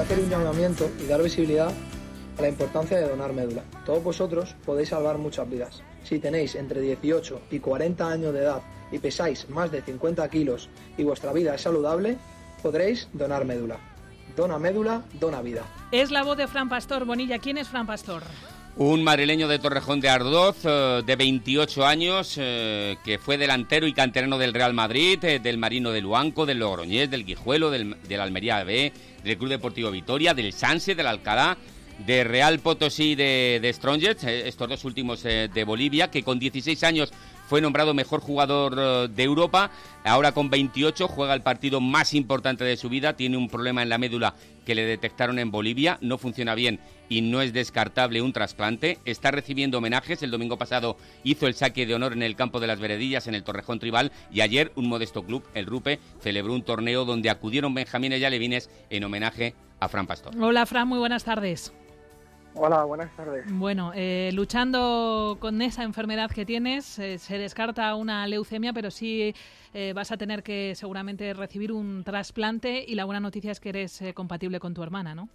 hacer un llamamiento y dar visibilidad a la importancia de donar médula. Todos vosotros podéis salvar muchas vidas. Si tenéis entre 18 y 40 años de edad y pesáis más de 50 kilos y vuestra vida es saludable, podréis donar médula. Dona médula, dona vida. Es la voz de Fran Pastor. Bonilla, ¿quién es Fran Pastor? Un madrileño de Torrejón de Ardoz, de 28 años, que fue delantero y canterano del Real Madrid, del Marino de Luanco, del Logroñés, del Guijuelo, del Almería B, del Club Deportivo Vitoria, del Sanse, del Alcalá, de Real Potosí, de Strongets, estos dos últimos de Bolivia, que con 16 años fue nombrado mejor jugador de Europa. Ahora con 28 juega el partido más importante de su vida. Tiene un problema en la médula que le detectaron en Bolivia. No funciona bien y no es descartable un trasplante. Está recibiendo homenajes. El domingo pasado hizo el saque de honor en el campo de las Veredillas, en el Torrejón Tribal. Y ayer un modesto club, el Rupe, celebró un torneo donde acudieron benjamines y alevines en homenaje a Fran Pastor. Hola, Fran, muy buenas tardes. Hola, buenas tardes. Bueno, luchando con esa enfermedad que tienes, se descarta una leucemia, pero sí vas a tener que seguramente recibir un trasplante, y la buena noticia es que eres compatible con tu hermana, ¿no?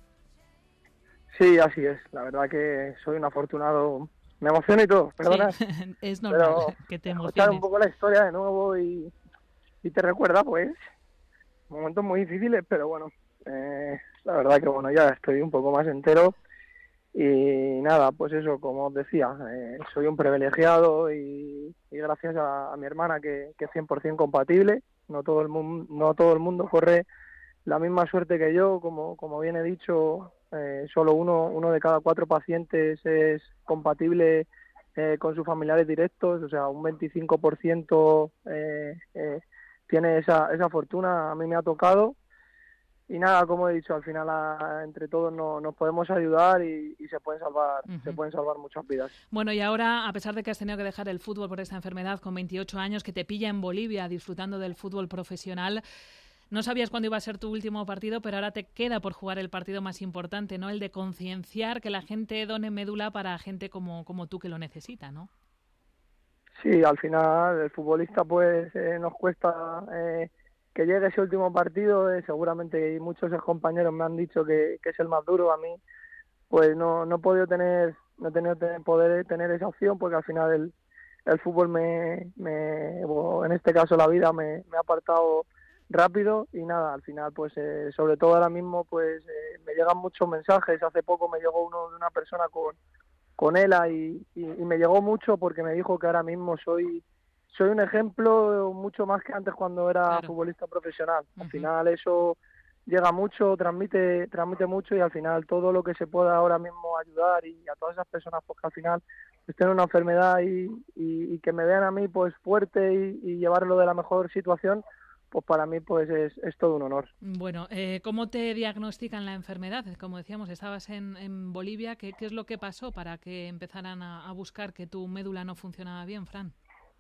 Sí, así es. La verdad que soy un afortunado. Me emociono y todo, perdona. Sí, es normal que te emociones. Escuchar un poco la historia de nuevo y te recuerda, pues, momentos muy difíciles, pero bueno, la verdad que bueno, ya estoy un poco más entero. Y nada, pues eso, como os decía, soy un privilegiado y gracias a mi hermana que es 100% compatible. No todo el mundo corre la misma suerte que yo, como bien he dicho, solo uno de cada 4 pacientes es compatible con sus familiares directos, o sea, un 25% tiene esa fortuna. A mí me ha tocado. Y nada, como he dicho, al final entre todos nos podemos ayudar y se pueden salvar muchas vidas. Bueno, y ahora, a pesar de que has tenido que dejar el fútbol por esta enfermedad con 28 años, que te pilla en Bolivia disfrutando del fútbol profesional, no sabías cuándo iba a ser tu último partido, pero ahora te queda por jugar el partido más importante, ¿no? El de concienciar que la gente done médula para gente como tú que lo necesita, ¿no? Sí, al final el futbolista pues nos cuesta... que llegue ese último partido, seguramente, y muchos compañeros me han dicho que es el más duro. A mí pues no he podido poder tener esa opción, porque al final el fútbol o en este caso la vida me ha apartado rápido. Y nada, al final pues sobre todo ahora mismo pues me llegan muchos mensajes. Hace poco me llegó uno de una persona con ELA y me llegó mucho, porque me dijo que ahora mismo soy un ejemplo mucho más que antes cuando era futbolista profesional. Al final eso llega mucho, transmite mucho, y al final todo lo que se pueda ahora mismo ayudar y a todas esas personas, porque al final pues tienen una enfermedad y que me vean a mí pues fuerte y llevarlo de la mejor situación, pues para mí pues es todo un honor. Bueno, ¿cómo te diagnostican la enfermedad? Como decíamos, estabas en Bolivia. ¿Qué es lo que pasó para que empezaran a buscar que tu médula no funcionaba bien, Fran?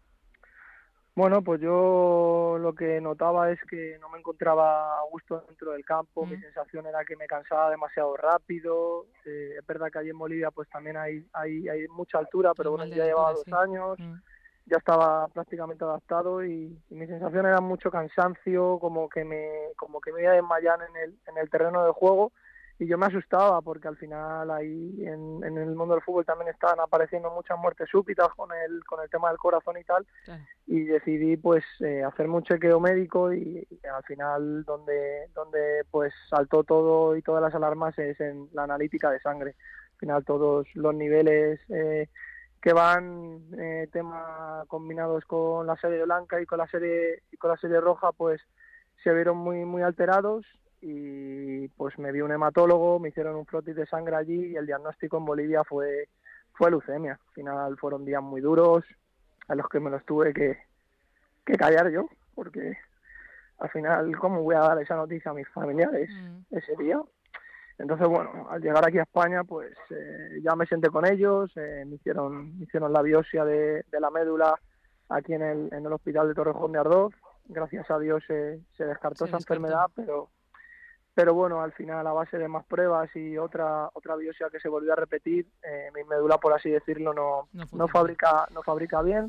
Bueno, pues yo lo que notaba es que no me encontraba a gusto dentro del campo. Mi sensación era que me cansaba demasiado rápido. Es verdad que allí en Bolivia pues también hay mucha altura, pero bueno, ya llevaba 2 años, ya estaba prácticamente adaptado, y mi sensación era mucho cansancio, como que me iba a desmayar en el terreno de juego. Y yo me asustaba, porque al final ahí en el mundo del fútbol también estaban apareciendo muchas muertes súbitas con el tema del corazón y tal. Claro. Y decidí pues hacerme un chequeo médico, y al final donde pues saltó todo y todas las alarmas es en la analítica de sangre. Al final todos los niveles que van tema combinados con la serie blanca y con la serie roja pues se vieron muy muy alterados. Y pues me vi un hematólogo, me hicieron un frotis de sangre allí, y el diagnóstico en Bolivia fue leucemia. Al final fueron días muy duros a los que me los tuve que callar yo, porque al final, ¿cómo voy a dar esa noticia a mis familiares ese día? Entonces, bueno, al llegar aquí a España, pues ya me senté con ellos, me hicieron la biopsia de la médula aquí en el hospital de Torrejón de Ardoz. Gracias a Dios se descartó esa enfermedad, pero bueno, al final, a base de más pruebas y otra biopsia que se volvió a repetir, mi médula, por así decirlo, no fabrica bien,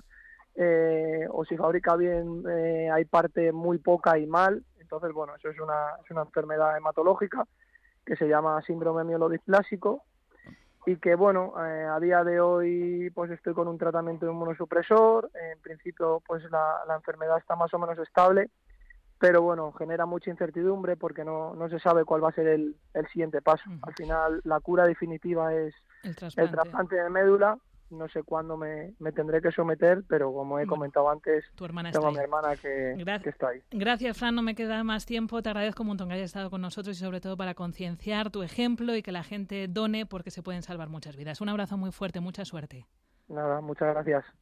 o si fabrica bien hay parte muy poca y mal. Entonces, bueno, eso es una enfermedad hematológica, que se llama síndrome mielodisplásico, y que bueno, a día de hoy pues estoy con un tratamiento de inmunosupresor. En principio pues la enfermedad está más o menos estable, pero bueno, genera mucha incertidumbre porque no se sabe cuál va a ser el siguiente paso. Al final la cura definitiva es el trasplante de médula. No sé cuándo me tendré que someter, pero como he comentado antes, tengo a mi hermana que está ahí. Gracias, Fran, no me queda más tiempo. Te agradezco un montón que hayas estado con nosotros y sobre todo para concienciar tu ejemplo y que la gente done porque se pueden salvar muchas vidas. Un abrazo muy fuerte, mucha suerte. Nada, muchas gracias.